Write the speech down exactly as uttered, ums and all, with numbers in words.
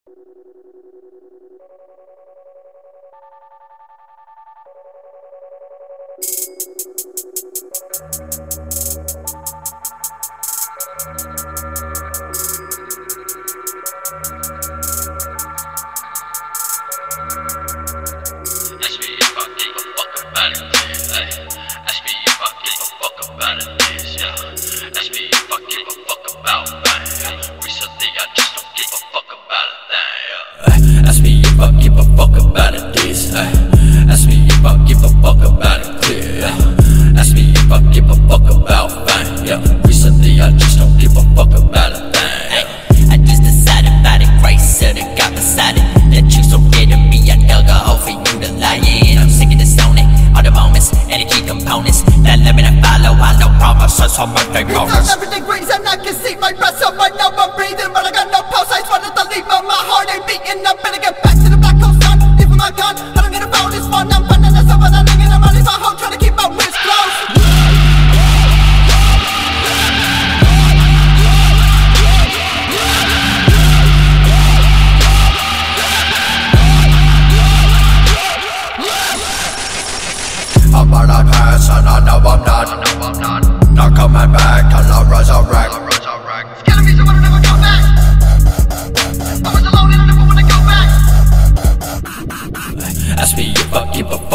Ask me if I give a fuck about it, this. Ask me if I give a fuck about it, clear. Ask me if I give a fuck about fame, yeah. Recently I just don't give a fuck about a thing, yeah. I just decided about it, grace of the God beside it. That you so dead to me, I dug a hole for you to lie in. I'm sick of this on it, all the moments and the key components that let me to follow. I know promises on my day bonus. Everything green and I can see my breath, so I know I'm breathing, but I got no pulse. I just wanted to leave, but my heart ain't beating. I better get back to the black hole sun. Leaving my gun, I don't need a phone, it's fun. I'm finding myself and I'm thinking I'm running my home, trying to keep my wrist closed. I'm on a pass and I know I'm not Not coming back till I resurrect. It's killing me, so I don't ever go back. I was alone and I never wanna go back. Ask me if I give a